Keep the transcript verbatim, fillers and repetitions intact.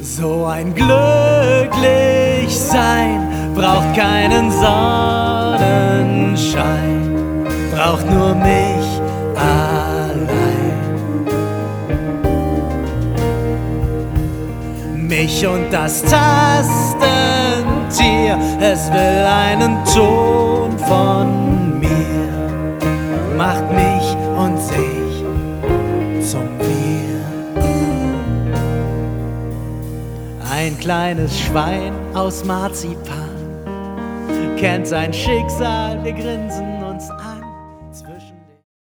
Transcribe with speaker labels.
Speaker 1: So ein Glücklichsein braucht keinen Sonnenschein, braucht nur mich allein. Mich und das Tastentier, es will einen Ton von mir, macht mich und sich zum Wir. Ein kleines Schwein aus Marzipan kennt sein Schicksal, wir grinsen